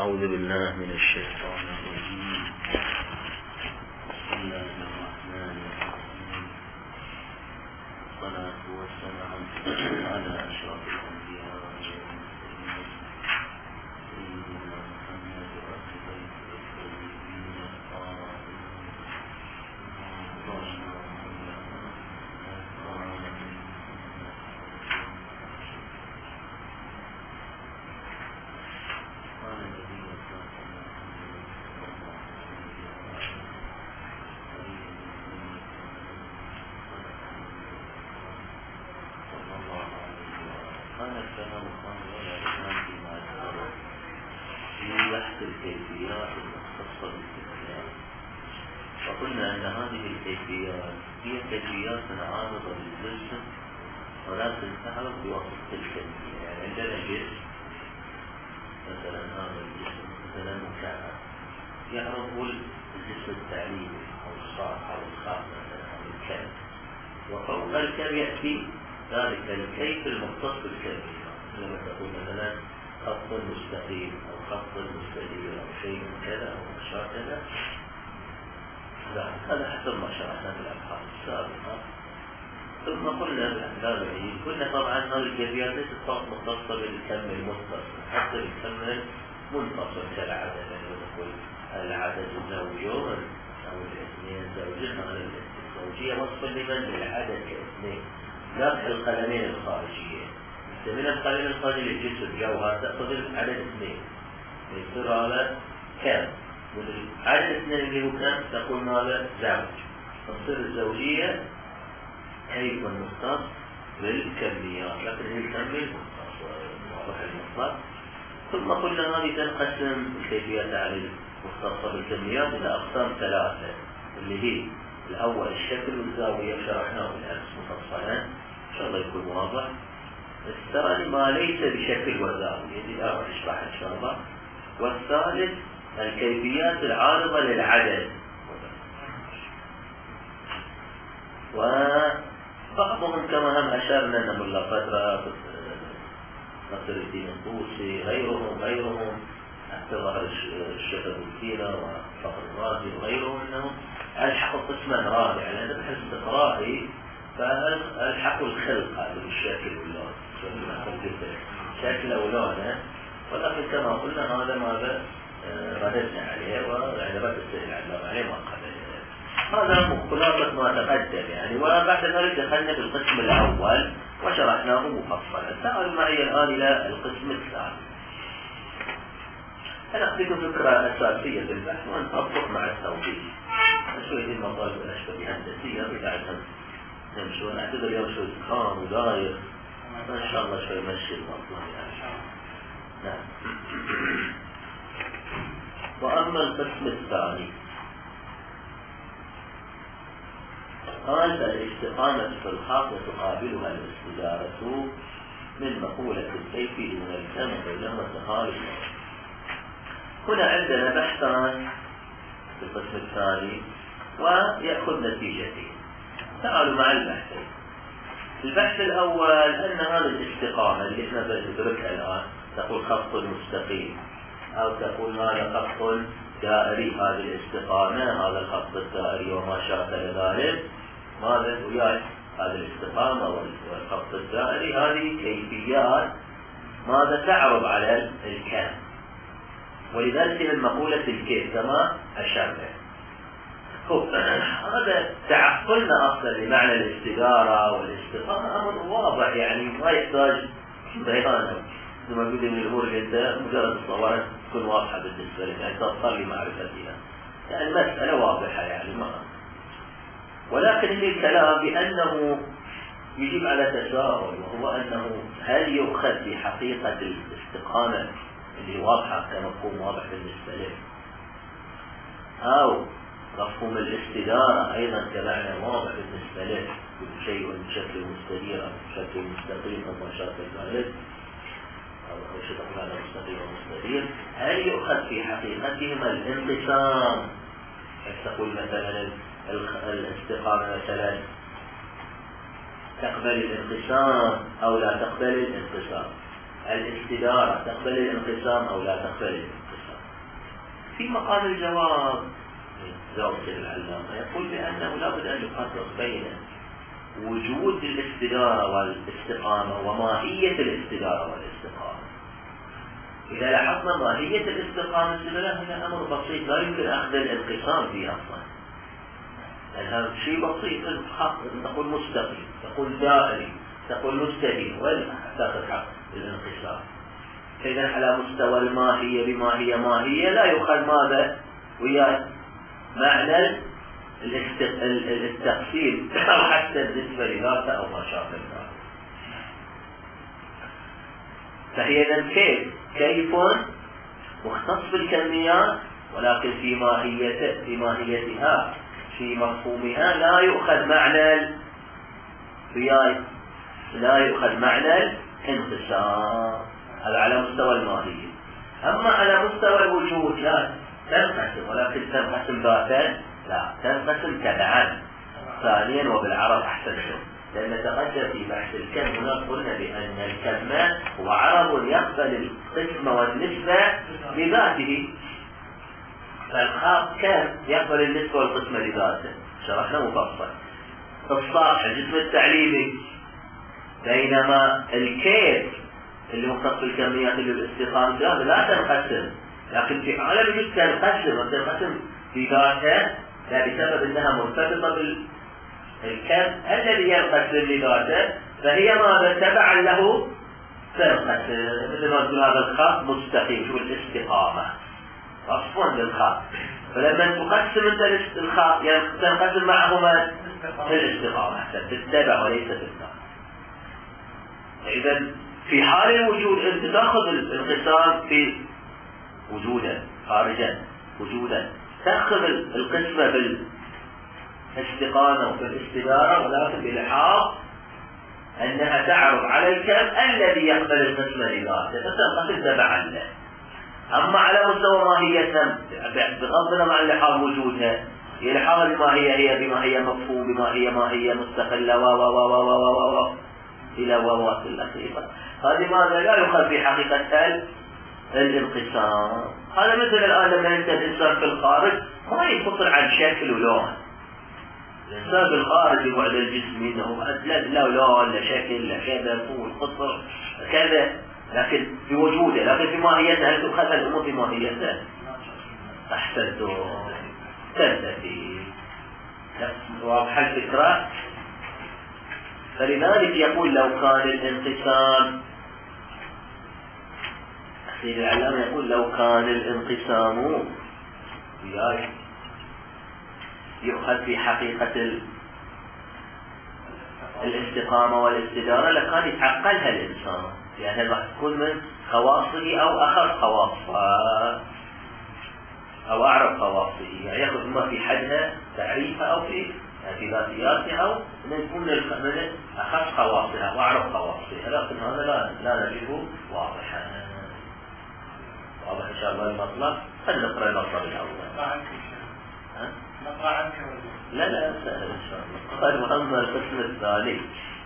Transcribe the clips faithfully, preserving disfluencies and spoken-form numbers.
أعوذ بالله من الشيطان الرجيم. بسم الله الرحمن الرحيم. الصلاة والسلام على أشرف الأنبياء والمرسلين سيدنا محمد وآل بيته الطيبين الطاهرين. الكيفيات المختصة بالكيفيات، وقلنا أن هذه الكيفيات هي كيفيات عارضة للجسم ولكن تعرض بواسطة الكيفية. يعني عندنا جسم مثلا، هذا الجسم مثلا مكعب يعرض الجسم التعليمي أو الصاع أو الخاء مثلا أو الكلب، وفوق الكلب يأتي ذلك الكيف المختص بالكيفية. لما تقول مثلا خط مستقيم أو خط مستدير أو شيء كذا أو أشياء كذا، لا، هذا حسب ما شرحنا في الأبحاث السابقة. ثم قلنا بالأحلام العيد قلنا طبعا هذه الكيفيات ليست فقط مختصة بالكم المتصل، حتى بالكم المنفصل كالعدد. يعني نقول العدد الزوجون أو الاثنين زوجين، هذا الزوجية وصفا لمن؟ للعدد كاثنين، لا القلمين الخارجية. من القلم الخارجي للجسم الجوهر تأخذ العدد اثنين، يصير هذا كم، والعدد اثنين اللي هو كم تقول ماذا؟ زوج. تصير الزوجية كيف مختص بالكميات، لكن هي الكمية مختص واضح المطلق. ثم قلنا هذه تنقسم الكيفيات على المختصة بالكميات إلى أقسام ثلاثة، اللي هي الأول الشكل والزاوية، شرحناه بالأمس مفصلا إن شاء الله يكون واضح. الثاني ما ليس بشكل وزاوية، هذه لا أشرح إن شاء الله. والثالث الكيفيات العارضة للعدد، وبعضهم كما هم أشرنا أن ملا فترة نصر الدين الطوسي غيرهم غيرهم حتى ظهر الشيخ الدكتيرة وفخر الرازي وغيرهم أنهم ألحقوا قسما رابعا، لأن بحث استقرائي فألحقوا الخلق هذا الشكل واللون، شكل أو لونه. ولكن كما قلنا هذا ماذا رددنا عليه، ويعني رد السهل عليه ما قبل. هذا خلاصة ما تقدم يعني. وبعد ذلك دخلنا بالقسم الأول وشرحناه مفصلا. تعالوا معي الآن إلى القسم الثاني. أنا أعطيكم فكرة أساسية بالبحث وأن أطبق مع التوضيح. شوية المطالب الأشبه بهندسية بتاعتهم نمشون. أعتقد اليوم شوي خام وداير، ما شاء الله شوي مشي الموضوع يعني. نعم. وأما القسم الثاني قال الاستقامة في الخاص وتقابلها الاستدارة من مقولة الكيف دون الكم بينهما تخالف. هنا عندنا بحثان في القسم الثاني ويأخذ نتيجتين. تعالوا مع البحثين. البحث الأول أن هذه الاستقامة اللي احنا بندركها الآن، تقول خط مستقيم أو تقول هذا خط دائري، هذه الاستقامة هذا الخط الدائري وما شابه ذلك، ماذا وياي هذه الاستقامة والخط الدائري، هذه كيفيات ماذا تعرض على الكم، ولذلك من مقولة الكيف كما أشرنا. هذا تعقلنا أصلا لمعنى الاستدارة والاستقامة أمر واضح يعني ما يحتاج بيان. ثم يقول من الأمور اللي أنت مجرد الصورة تكون واضحة بالنسبة لك، يعني تصل لمعرفتها، يعني مسألة واضحة يعني ما. ولكن هي الكلام بأنه يجب على تساؤل، وهو أنه هل يؤخذ في حقيقة الاستقامة اللي واضحة كمفهوم واضح بالنسبة لك، أو مفهوم الاستدارة أيضا كمعنى واضح بالنسبة لك، شيء بشكل مستدير أو بشكل مستقيم أو ما شابه ذلك، أو شيء تقول هذا مستقيم ومستدير، هل يؤخذ في حقيقتهما الانقسام؟ تقول مثلا الاستقامة مثلا تقبل الانقسام أو لا تقبل الانقسام، الاستدارة تقبل الانقسام أو لا تقبل الانقسام. في مقام الجواب زوجة العلامة يقول بأنه لا بد أن يفرق بين وجود الاستدارة والاستقامة وماهية الاستدارة والاستقامة. إذا لاحظنا ماهية الاستقامة هذا أمر بسيط لا يمكن أخذ الانقسام فيه أصلا، هذا شيء بسيط. تقول مستقيم، تقول دائري، تقول مستقيم، وين تأخذ حق الانقسام؟ فإذا على مستوى الماهية بما هي ماهية لا يؤخذ ماذا ويا معنى التقسيم أو حتى بالنسبة لذاته أو ما شابه ذلك. فهي إذن كيف كيف مختص بالكميات ولكن في ماهيته في ماهيتها في مفهومها لا يؤخذ معنى ويا لا يؤخذ معنى الانقسام. هذا على مستوى الماهية. أما على مستوى الوجود لا تنقسم، ولكن تنقسم ذاتا لا تنقسم تبعا. ثانيا وبالعرب أحسنتم، لأن تقدم في بحث الكم هنا قلنا بأن الكم هو عرب يقبل القسم والنسبة بذاته، فالخاص كم يقبل النسبة والقسم لذاته، شرحنا مفصل. الصاح الجسم التعليمي، بينما الكيف اللي مختص بالكميات اللي بالاستقامة لا تنقسم، لكن في عالم الجسم تنقسم وتنقسم بذاتها لا بسبب انها مرتبطة بالكم الذي ينقسم لذاته، فهي ماذا تبعا له تنقسم. مثل ما تقول هذا الخط مستقيم، شو الاستقامة أصلا للخط، فلما تقسم انت الخط يعني تنقسم معهما في الاستقامة تتبع وليس تتبع. إذا في حال الوجود انت تأخذ الانقسام في وجودا خارجا وجودا، تأخذ القسمة بالاستقامة وفي الاستدارة، ولكن بلحاظ أنها تعرض على الكم الذي يقبل القسمة لذاته فتنقسم تبعا له. أما على مستوى ماهيتها بغض النظر عن لحاظ وجودها، هي لحاظ بما هي هي بما هي مفهوم بما هي ما هي مستقلة و و و و و و إلى ووات الأخيرة، هذه ماذا لا يؤخذ في حقيقة الانقسام. هذا مثل الآن لما أنت الإنسان في الخارج ما ينفصل عن شكل ولون. الإنسان في الخارج يبعد الجسم إنه لا لا لون لا شكل لا كذا طول قصر كذا، لكن في وجوده، لكن في ماهيته هل تؤخذ الأمور في ماهيته؟ أحسنتم تنتهي. واضح الفكرة؟ فلذلك يقول لو كان الانقسام، سيد العلامة يقول لو كان الانقسام يؤخذ في حقيقة الاستقامة والاستدارة لكان يتعقلها الإنسان، لأنها راح تكون من خواصه أو أخذ خواصها أو أعرف خواصه، يعني يأخذ إما في حدها تعريفها أو في في ذاتياتها أو نكون من أخذ خواصها وأعرف خواصها، لكن هذا لا لا نجده واضحا. واضح إن شاء الله المطلب. خلينا نقرأ المطلب الأول. نقرأ عنك لا لا سهل إن شاء الله. قال وأما القسم الثاني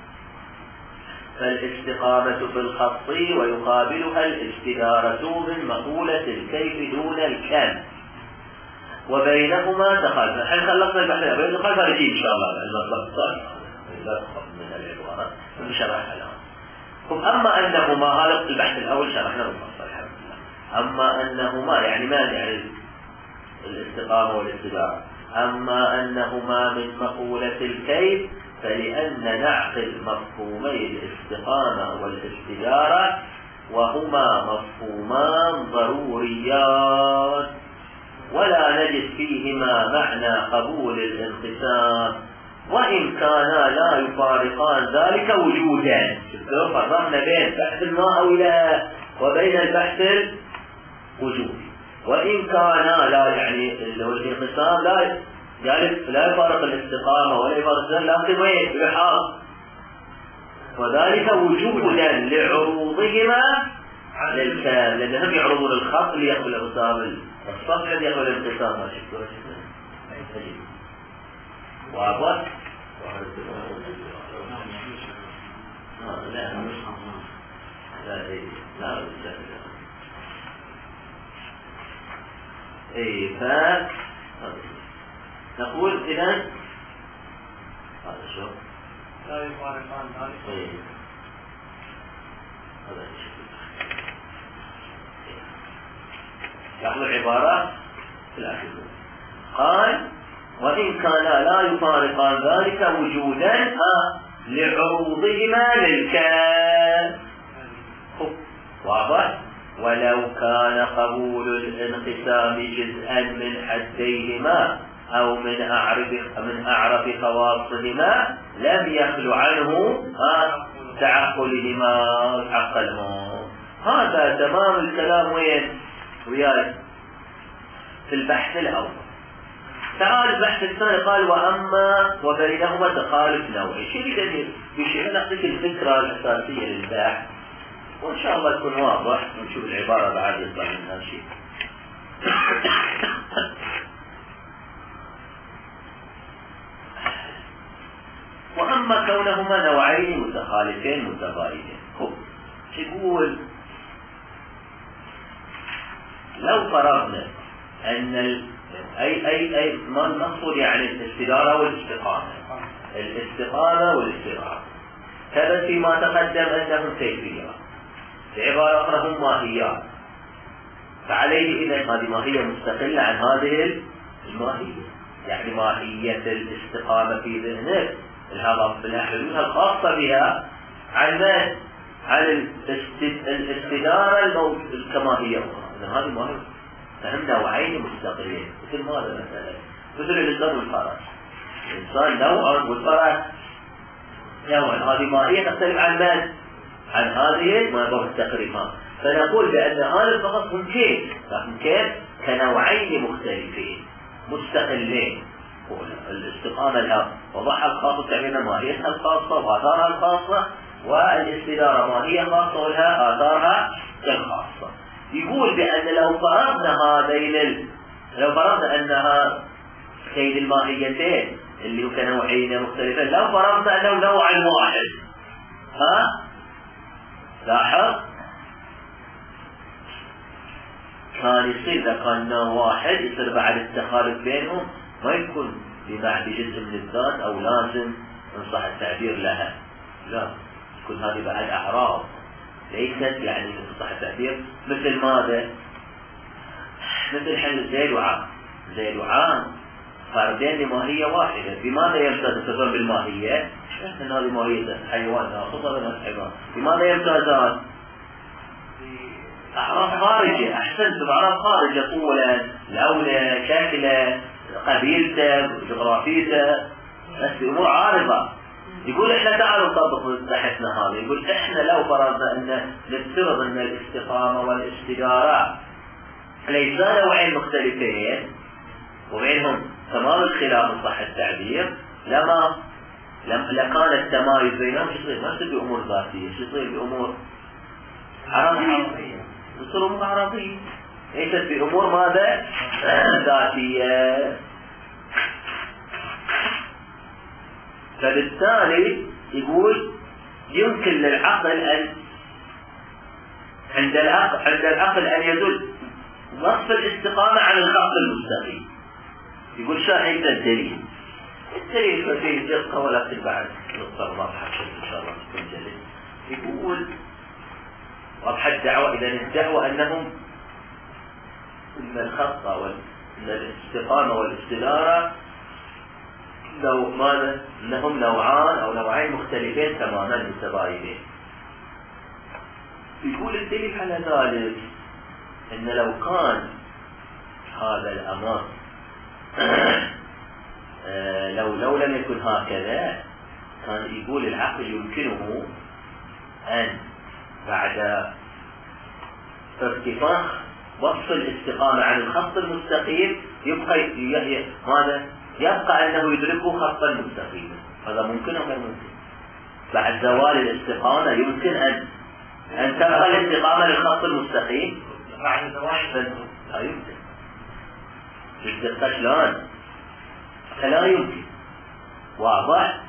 فالاستقامة في الخط ويقابلها الاستدارة من مقولة الكيف دون الكم، وبينهما تخالف. الحين خلصنا البحث الأول تخالف نجيب إن شاء الله المطلب الثاني لا تخاف من العبارة نشرحها الآن. أما أنهما هذا البحث الأول شرحنا بالنص الحمد لله. أما أنهما يعني ما يعني الاستقامة والاستدارة، أما أنهما من مقولة الكيف فلأن نعقل مفهومي الاستقامة والاستدارة وهما مفهومان ضروريات ولا نجد فيهما معنى قبول الانقسام، وإن كانا لا يفارقان ذلك وجودا. شفتوا فرقنا بين بحث الماء ولا وبين البحث الوجودي. وإن كانا لا يعني الانقسام لا يعني لا يفارق الاستقامة ولا يفارق ذلك، لكن وين بحاض وذلك وجودا لعروضهما للكام، لأنهم يعرضون الخط ليقبل الانقسام الصف الذي يقبل الانقسام. ما شفتوا واضح؟ لا لا لا اي ف نقول اذا هذا شو لا يفارقان ذلك. اي هذا الشكل. لاحظوا العبارات في الآخر. قال وإن كان لا يفارقان ذلك وجودا لعروضهما للكان. واضح؟ ولو كان قبول الانقسام جزءا من حديهما أو من أعرف من أعرف خواصهما لم يخل عنه تعقلهما عقلهم. هذا تمام الكلام وين؟ وياي في البحث الأول. تعال البحث الثاني قال وأما وبينهما تخالف نوعي. شو اللي بشيء نعطيك الفكرة الأساسية للبحث وإن شاء الله تكون واضح ونشوف العبارة بعد يطلع منها شيء. وأما كونهما نوعين متخالفين متباينين. يقول لو فرضنا أن ال... أي أي أي ما نقصد يعني الاستدارة والاستقامة. الاستقامة والاستدارة هذا فيما تقدم أنهم كيفيات. بعبارة أخرى هم ماهيات. فعليه إذا هذه ماهية مستقلة عن هذه الماهية. يعني ماهية الاستقامة في ذهنك هذا بالحلول الخاصة بها عن من؟ عن الاستدارة كما هي أخرى. إذن هذه ماهية فهم نوعين مستقلين. مثل ماذا مثلا؟ مثل الإنسان والفرس. الإنسان نوع والفرس نوع. هذه ماهية تختلف عن من؟ عن هذه ما يبقى التقريبا. فنقول بأن هذا فقط هم كيف؟ لكن كيف؟ كنوعين مختلفين مستقلين. الاستقامة لها وضعها الخاصة تعملنا ماهيتها الخاصة وآثارها الخاصة، والاستدارة ماهية خاصة ولها آثارها الخاصة. يقول بأن لو فرضنا هذين لو فرضنا أنها كيد الماهيتين اللي هو كنوعين مختلفين، لو فرضنا أنه نوع واحد ها لاحظ كان يصير إذا كان نوع واحد يصير بعد التخالف بينهم ما يكون بجزء من الذات أو لازم نصح التعبير لها، لا تكون هذه بعد أعراض ليست يعني نصح التعبير مثل ماذا؟ مثل حل زيد وعام. زيد وعام فردين لماهية واحدة. بماذا يمتازون بالماهية؟ أن هذه ماهية حيوان خطر من الحيوان. بماذا يمتازون؟ أعراض خارجة. أحسنت بأعراض خارجة، طولا لونا شكلا قبيلته جغرافيته، بس أمور عارضة. يقول إحنا تعالوا نطبق بحثنا هذا. يقول إحنا لو فرضنا أن نفترض أن الاستقامة والاستدارة ليس نوعين مختلفين وبينهم تمام الخلاف إن صح التعبير، لما لكان التمايز بينهم شو يصير؟ ما يصير بأمور ذاتية، شو يصير بأمور عرضية. يصير أمور عرضية ليست بأمور ماذا؟ ذاتية. فبالتالي يقول يمكن للعقل أن عند العقل عند العقل أن يدل وصف الاستقامة على الخط المستقيم. يقول شاهد الدليل. الدليل فيه دقة ولا تبعد نقطة واضحة إن شاء الله تكون جليل. يقول واضحة الدعوة إذا الدعوة أنهم إن الخط والاستقامة والاستدارة لو ماذا؟ أنهم نوعان أو نوعين مختلفين تماما متباينين. يقول الدليل على ذلك أن لو كان هذا الأمر لو لو لم يكن هكذا كان يقول العقل يمكنه أن بعد ارتفاع وصف الاستقامة عن الخط المستقيم يبقى ماذا؟ يبقى أنه يدركه خطا مستقيما. هذا ممكن أو غير ممكن؟ بعد زوال الاستقامة يمكن أن أن تبقى الاستقامة للخط المستقيم بعد زوال. لا يمكن. الدقة شلون؟ فلا يمكن. واضح؟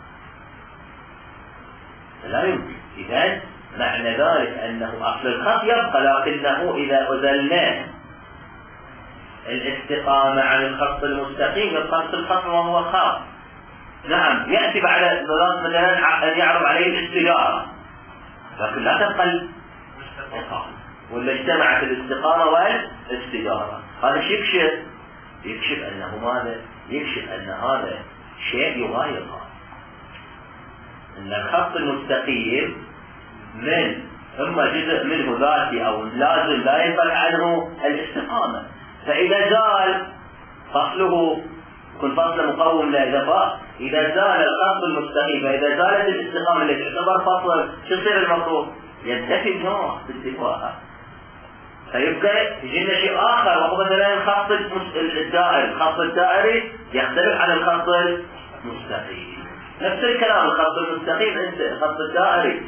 فلا يمكن. إذن معنى ذلك أنه أصل الخط يبقى، لكنه إذا أزلناه الاستقامة عن الخط المستقيم يبقى الخط وهو خاص. نعم يأتي بعد ذلك مثلا أن يعرض عليه الاستقامة، لكن لا تبقى الاستقامة، ولا اجتمعت الاستقامة والاستدارة. هذا يكشف يكشف أنه ماذا؟ يكشف أن هذا شيء يغاير هذا، أن الخط المستقيم من ثم جزء منه ذاتي أو لازم لا ينفك عنه الاستقامة، فإذا زال فصله كل فصل مقوم لإضافة، إذا زال الخط المستقيم فإذا زالت الاستقامة التي تعتبر فصل شو يصير المفروض؟ ينتفي النوع باستفاءها، فيبقى يجينا شيء آخر وهو مثلا الخط الدائري. الخط الدائري يختلف عن الخط المستقيم، نفس الكلام الخط المستقيم أنت الخط الدائري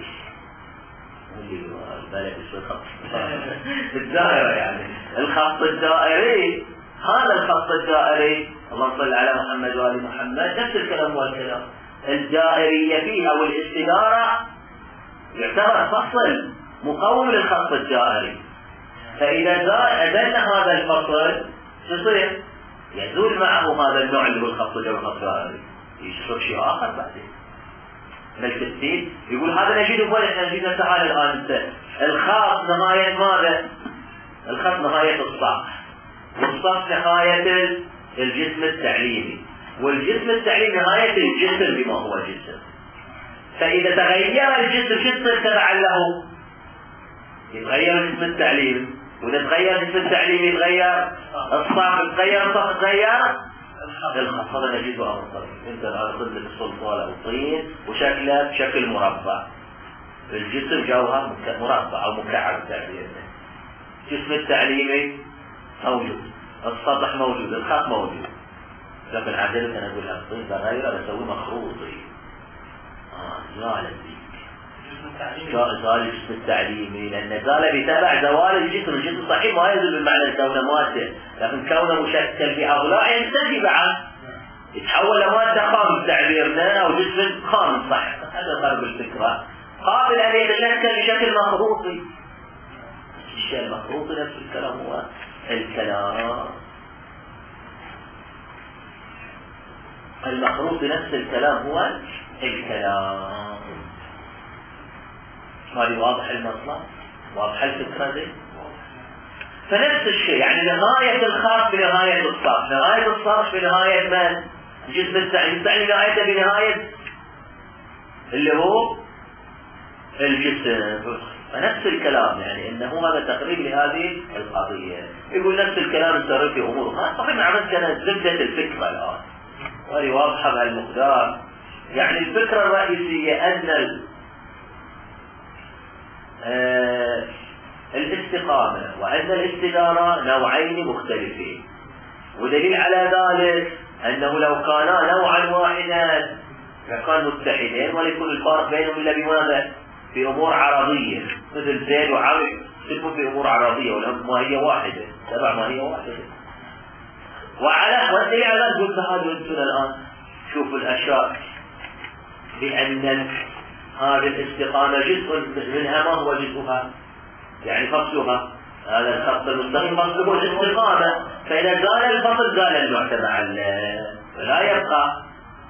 بالك الخط الدائري يعني الخط الدائري هذا الخط الدائري اللهم صل على محمد وآل محمد نفس الكلام هو الكلام الدائرية فيه أو الاستدارة يعتبر فصل مقوم للخط الدائري، فإذا أزل هذا الفصل يصير يزول معه هذا النوع اللي هو الخط الدائري، يشوف شيء آخر بعدين من التفسير يقول هذا نجده وين احنا نجده. تعال الآن انت الخط نهاية ماذا؟ الخط نهاية السطح، والسطح نهاية الجسم التعليمي، والجسم التعليمي نهاية الجسم بما هو جسم. فإذا تغير الجسم شو تصير تبعا له؟ يتغير الجسم التعليمي، وإذا تغير الجسم التعليمي يتغير السطح، يتغير السطح يتغير الخط. هذا نجده أمر طبيعي. انت اخذ لك الصلصال او الطين وشكله بشكل مربع، الجسم جوهر مربع او مكعب تعبيرنا، الجسم التعليمي موجود، السطح موجود، الخط موجود، لكن عادة انا اقول لك الطين بغيره بسوي مخروطي اه زال الديك زال الجسم التعليمي، لان زال بتبع زوال الجسم. الجسم صحيح ما يزول بالمعنى كونه مادة، لكن كونه مشكل في اضلاع ينتهي بعد يتحول لمادة خام بتعبيرنا او جسم خام صح. هذا فرق الفكرة، قابل ان يتشكل بشكل مخروطي. الشيء المخروطي نفس الكلام هو الكلام المخروطي نفس الكلام هو الكلام. هذه واضح المطلب، واضح الفكرة دي. فنفس الشيء يعني نهاية الخط بنهاية السطح، نهاية السطح بنهاية من؟ الجسم التعليمي، التعليمي نهايته بنهاية اللي هو الجسم. فنفس الكلام يعني انه هذا تقريب لهذه القضية. يقول نفس الكلام يصير في امور ما صحيح مع كانت زبدة الفكرة الان وهي واضحة بهالمقدار. يعني الفكرة الرئيسية ان ال آه الاستقامة وأن الاستدارة نوعين مختلفين، ودليل على ذلك أنه لو كانا نوعا واحدا لكان متحدين وليكون الفارق بينهم إلا بماذا؟ في أمور عرضية، مثل زيد وعمرو يكون في أمور عرضية ولهم ماهية واحدة تبع ماهية واحدة. وعلى والدليل على ذلك قلت هذا أنتم الآن شوفوا الأشياء بأن هذه الاستقامة جزء منها. ما هو جزءها؟ يعني فصلها هذا الخط المستقيم فصله الاستقامة، فإذا زال الفصل زال النوع تبع لا يبقى.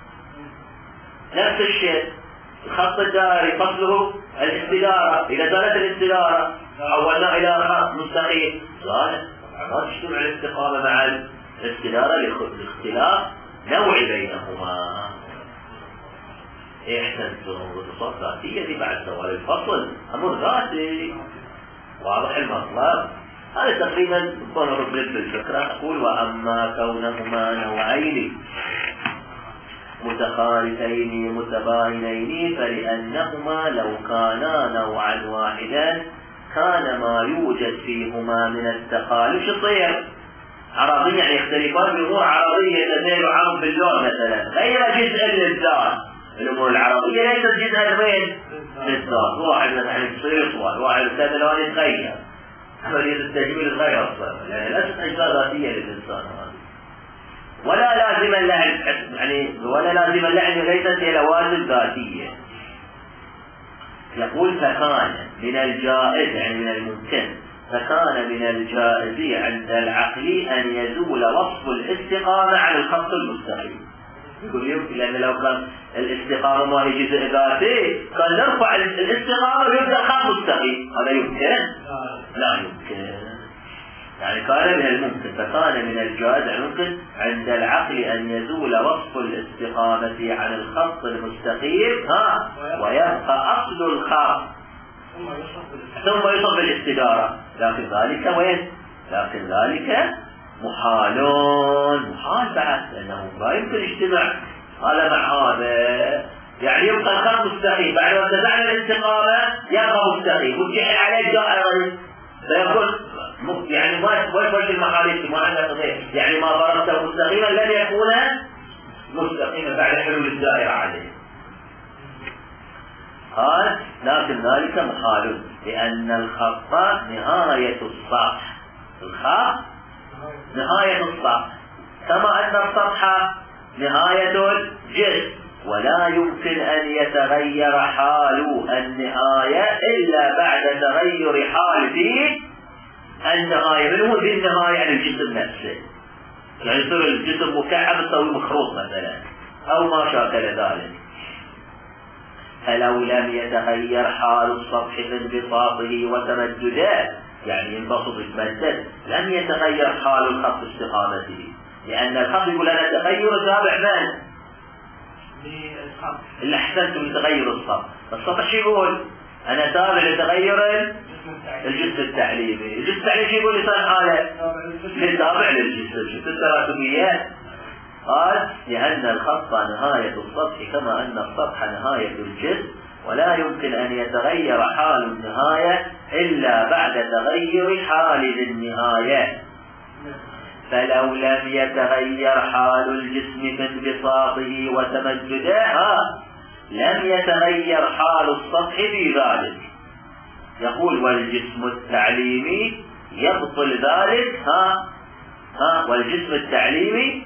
نفس الشيء الخط الدائري فصله الاستدارة، إذا زالت الاستدارة حولنا إلى خط مستقيم زال. ما تجتمع الاستقامة مع الاستدارة لاختلاف نوعي بينهما. احسنتم وتصف ذاتية دي بعد زوال الفصل أمر ذاتي واضح المطلب. هذا تقريبا يكون ربط بالفكرة. أقول وأما كونهما نوعين متخالفين متباينين فلأنهما لو كانا نوعا واحدا كان ما يوجد فيهما من التخالف يصير عرضيا، يعني يختلفان بأمور عرضية تزيل عام باللون مثلا غير جزء للذات. الأمور العربية ليست جزءا من للذات، واحد مثلا يصير طوال واحد كذا لون يتغير، عملية التجميل يتغير أصلا يعني ليست أجزاء ذاتية للإنسان هذه. ولا لازم اللعن يعني ولا لازم اللعن ليست هي لوازم ذاتية. يقول فكان من الجائز يعني من الممكن فكان من الجائز عند العقل أن يزول وصف الاستقامة عن الخط المستقيم. يقول يمكن، لأن لو كان الاستقامة ما هي جزء ذاتي كان نرفع الاستقامة ويبدأ خط مستقيم. هذا يمكن؟ لا يمكن. يعني كان من الممكن، فكان من الجائز ممكن عند العقل أن يزول وصف الاستقامة عن الخط المستقيم ها ويبقى أصل الخط ثم يصب بالاستدارة. لكن ذلك وين؟ لكن ذلك محال محال بعد، لأنه لا يمكن اجتماع هذا مع هذا. يعني يبقى الخط مستقيم بعد ما اتبعنا الاستقامة يبقى مستقيم وتجحل عليه دائرة، فيقول يعني ما يفرش المحاليس ما عنده قضية، يعني ما ضربته مستقيما لن يكون مستقيما بعد حلول الدائرة عليه. قال لكن ذلك محال لأن الخط نهاية السطح، الخط نهاية السطح كما أن السطح نهاية الجسم، ولا يمكن أن يتغير حال النهاية إلا بعد تغير حال في النهاية. من هو ذي النهاية؟ يعني الجسم نفسه، يعني يصير الجسم مكعب يسوي مخروط مثلا أو ما شاكل ذلك. فلو لم يتغير حال السطح بانبساطه وتمدده، يعني ينبسط يتمدد، لم يتغير حال الخط استقامته، لأن الخط يقول أنا تغير تابع من؟ اللي أحسنتم لتغير السطح. السطح شو يقول؟ أنا تابع لتغير الجسم التعليمي. الجسم التعليمي يقول لسان حاله لتابع للجسم. شفت التراكميات؟ قال لأن الخط نهاية السطح كما أن السطح نهاية الجسم، ولا يمكن أن يتغير حال النهاية إلا بعد تغير حال النهاية. فلو لم يتغير حال الجسم بانبساطه وتمدده لم يتغير حال السطح في ذلك. يقول والجسم التعليمي يبطل ذلك ها ها والجسم التعليمي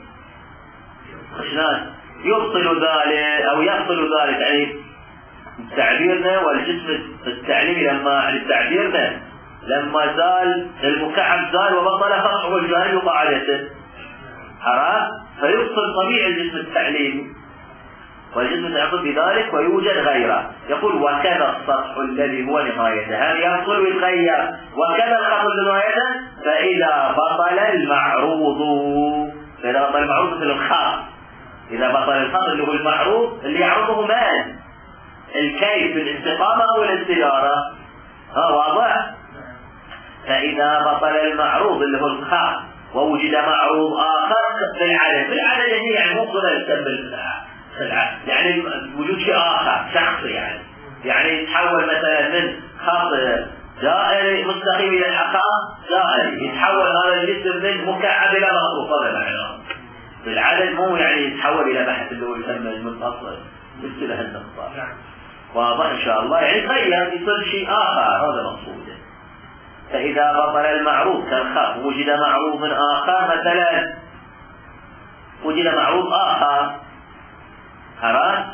شلون يبطل ذلك او يبطل ذلك؟ يعني تعبيرنا والجسم التعليمي لما يعني تعبيرنا لما زال المكعب زال وبطل فتحه الجانب وقاعدته، عرفت؟ فيبطل طبيعي الجسم التعليمي والجسم يعطل بذلك ويوجد غيره. يقول وكذا السطح الذي هو نهايته، هل يبطل ويتغير؟ وكذا الخط نهايته فإذا بطل المعروض، فإذا بطل المعروض مثل الخط، إذا بطل الخط اللي هو المعروض اللي يعرضه من؟ الكيف بالاستقامة أو الاستدارة. ها واضح؟ فإذا بطل المعروض اللي هو الخط ووجد معروض آخر في العدد، في العدد يعني مو قدر يسمى يعني وجود شيء آخر شخصي، يعني يعني يتحول مثلا من خط دائري مستقيم إلى خط دائري، يتحول هذا الجسم من مكعب إلى مخروط. هذا معناه بالعدد، مو يعني يتحول إلى بحث اللي هو يسمى المنفصل مثل هالنقطة. واضح إن شاء الله؟ يعني تغير يصير شيء آخر، هذا مقصوده. فإذا بطل المعروض كالخط وجد معروض آخر، مثلا وجد معروض آخر، عرفت؟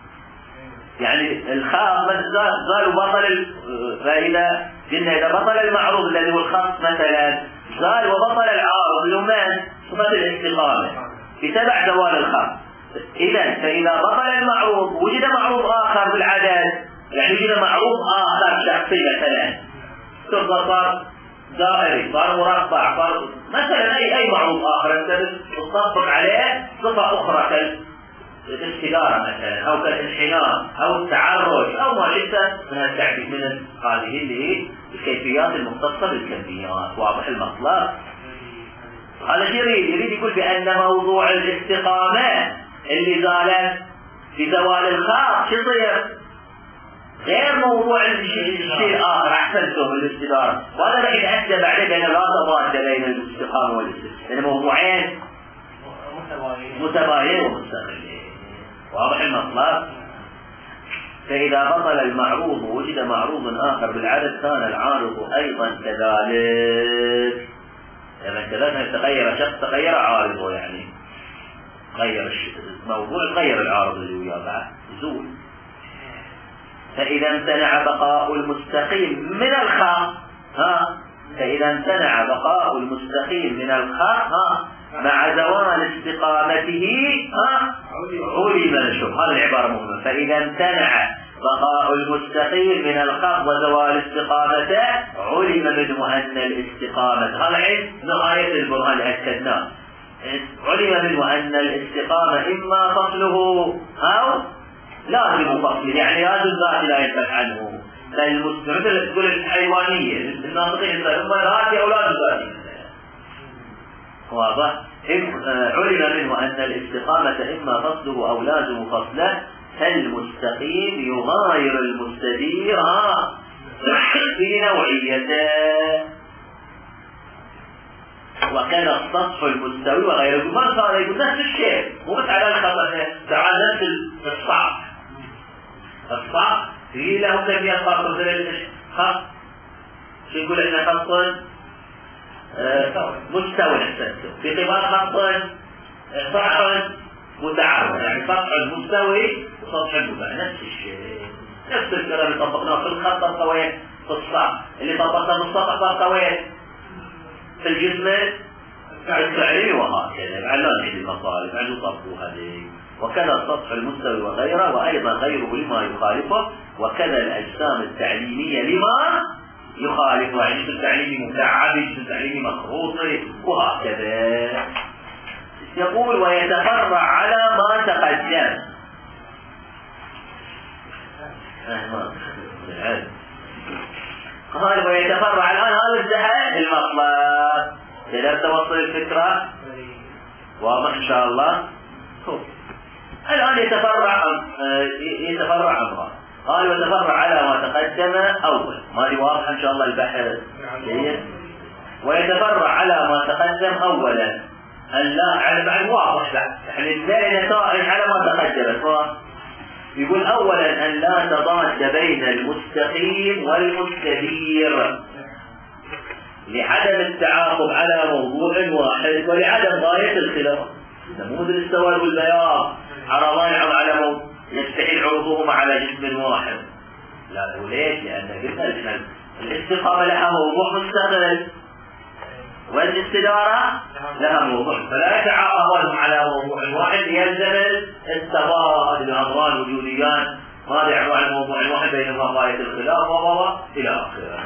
يعني الخط زال وبطل، فإذا قلنا إذا بطل المعروض الذي هو الخط مثلا زال وبطل العارض اللي هو من صفة الاستقامة بسبع زوال الخط. إذا فإذا بطل المعروض وجد معروض آخر بالعدد، يعني وجد معروض آخر شخصي مثلا صار دائري، صار مربع، صار مثلا أي أي معروض آخر تطبق عليه صفة أخرى كالاستدارة مثلا أو كالانحناء أو التعرج أو ما شئت من التعبير من هذه اللي هي الكيفيات المختصة بالكميات. واضح المطلب؟ هذا يريد يريد يقول بأن موضوع الاستقامة اللي زالت بزوال الخاص يصير غير موضوع الشيء الآخر. أحسنتم الاستدارة، وهذا راح يتأكد بعدين بأن لا تضاد بين الاستقامة والاستدارة، لأن موضوعين متباين ومستقلين. واضح المطلب؟ فإذا بطل المعروض ووجد معروض آخر بالعدد كان العارض أيضا كذلك. لما كذلك تغير شخص تغير عارضه، يعني غير الموضوع غير العارض اللي وياه بعد زول. فإذا امتنع بقاء المستقيم من الخاص ها فإذا امتنع بقاء المستقيم من الخط مع زوال استقامته علم. شوف هذه العبارة مهمة. فإذا امتنع بقاء المستقيم من الخط وزوال استقامته علم منه أن الاستقامة، هذا عين نهاية البرهان اللي أكدناه، علم منه أن الاستقامة إما فصله أو لازم فصله، يعني لازم ذات لا ينفك عنه. مثل تقول الحيوانية الناطقين إما ذاتي أو لازم ذاتي، واضح؟ علم منه أن الاستقامة إما فصله أو لازم فصله، فالمستقيم يغاير المستدير في نوعيته، وكان السطح المستوي وغيره. ما صار يقول نفس الشيء، مو بس على الخطأ، تعال نفس الصعب الصعب في له كمية خط مثل الخط شو يقول إحنا خط مستوى نحسنته، في قبال خط سطح متعارض، يعني سطح المستوي وسطح المتعارض نفس الشيء، نفس الكلام اللي طبقناه في الخط الطويل في الصعب، اللي طبقناه في السطح الطويل في الجسم التعليمي، وهكذا علان عند المطالب عنده طبقوا هذه. وكذا السطح المستوي وغيره، وأيضا غيره لما يخالفه، وكذا الأجسام التعليمية لما يخالفه، يعني جسم تعليمي مكعب، جسم تعليمي مخروطي، وهكذا. يقول ويتفرع على ما تقدم. قال ويتفرع الآن، هذا انتهى المطلب. تقدر توصل الفكرة؟ واضح إن شاء الله. الآن يتفرع يتفرع أمره. قال ويتفرع على ما تقدم أول، ما دي واضح إن شاء الله البحث جيد. ويتفرع على ما تقدم أولا، لا على بعد واضح بعد، يعني الزائد نتائج على ما تقدم. يقول أولا أن لا تضاد بين المستقيم والمستدير لعدم التعاقب على موضوع واحد ولعدم غاية الخلاف. نموذج السواد والبياض عرضان على موضوع يستحيل عرضهما على جسم واحد. لا ليش؟ لأن قلنا الاستقامة لها موضوع مستقل والاستدارة لها موضوع، فلا يتعاقبون على موضوع واحد، يلزم التضاد الأمران الوجوديان ما يعرض على موضوع واحد بينما غاية الخلاف وضوء إلى آخره.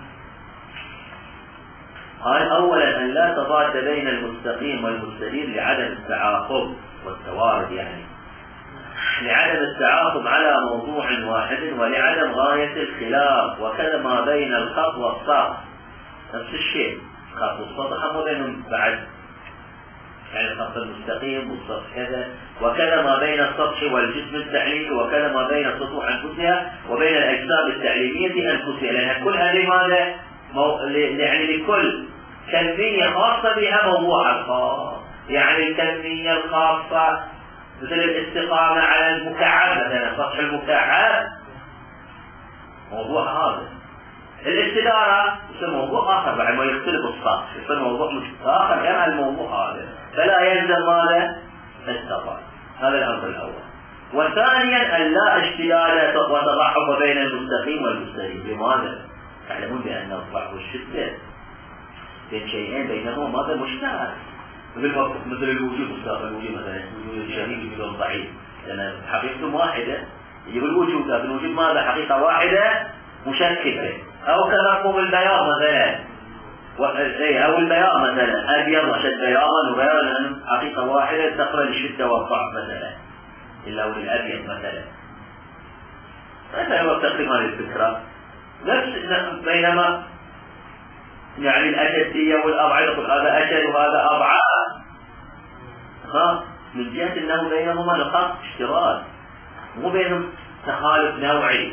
قال أولا أن لا تضاد بين المستقيم والمستدير لعدم التعاقب والتوارد، يعني لعدم التعاقب على موضوع واحد ولعدم غاية الخلاف، وكذا ما بين الخط والسطح نفس الشيء، خط والسطح مو بينهم بعد، يعني الخط المستقيم والسطح كذا، وكذا ما بين السطح والجسم التعليمي، وكذا ما بين السطوح أنفسها وبين الأجسام التعليمية أنفسها، لأن كل هذه ماذا؟ مو... يعني لكل كمية خاصة بها موضوع خاص، يعني الكمية الخاصة مثل الاستقامة على المكعب مثلا، سطح المكعب موضوع هذا. الاستدارة يصير موضوع آخر بعد ما يختلف السطح، يصير موضوع آخر غير الموضوع هذا، فلا يلزم ماذا؟ التضاد. هذا الأمر الأول. وثانيا أن لا اشتلال وتضاحف بين المستقيم والمستقيم. لماذا؟ تعلمون بأن الضعف والشدة بين شيئين بينهما ماذا؟ مشترك، مثل الوجود مستقبل الوجود مثلا، وجود الشريك وجود الضعيف، لأن حقيقتهم واحدة، يجب الوجود، لكن الوجود ماذا؟ حقيقة واحدة مشكلة، أو كمفهوم البياض مثلا، أو البياض مثلا أبيض أشد بياضا وغيره، لأن حقيقة واحدة تقبل الشدة والضعف مثلا، إلا هو الأبيض مثلا. هذا هو تقريبا الفكرة. نفس بينما يعني الأشدية والأبعاد، يقول هذا أشد وهذا أبعاد، ها من جهة أنه بينهما نقاط اشتراك، مو بينهم تخالف نوعي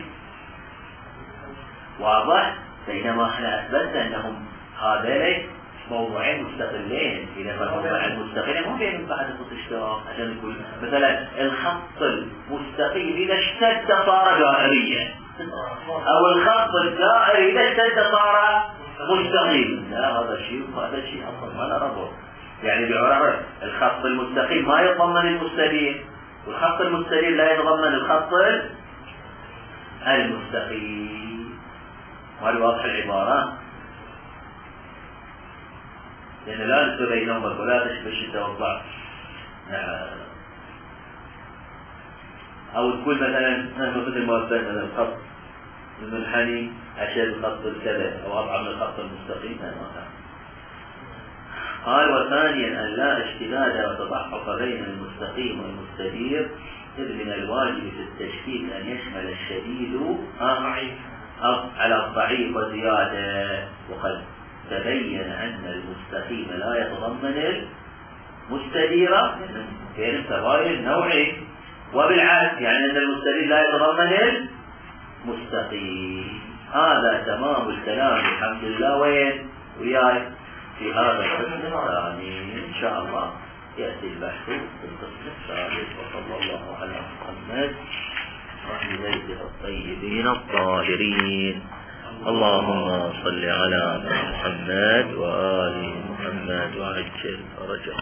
واضح. بينما احنا أثبتنا أنهم هذين موضوعين مستقلين، إذا الموضوع المستقل مو بينهم بعد نقطة اشتراك، عشان نقول مثلا الخط المستقيم إذا اشتد صار دائريا، أو الخط الدائري إذا اشتد صار مستقيم. لا، هذا شيء وهذا شيء أصلا ما له ربط. يعني بعرف الخط المستقيم ما يتضمن المستدير، والخط المستدير لا يتضمن الخط المستقيم. وهذه واضح العبارة. لأن لا نسبة بينهم ولا تشبه الشدة والضعف. أو تقول مثلا مثل ما مثلا الخط المنحني أشد خط الكذا أو أضعف من الخط المستقيم. قال وثانيا أن لا اشتداد وتضحك بين المستقيم والمستدير، إذ من الواجب في التشكيك أن يشمل الشديد على الضعيف وزيادة. وقد تبين أن المستقيم لا يتضمن المستدير بين التغاير النوعي، وبالعكس يعني أن المستدير لا يتضمن المستقيم. هذا تمام الكلام الحمد لله. وين وياي في هذا القسم الثاني إن شاء الله يأتي البحث في القسم الثالث. وصلى الله على محمد وعلى بيته الطيبين الطاهرين. اللهم صل على محمد وآل محمد وعجل فرجه.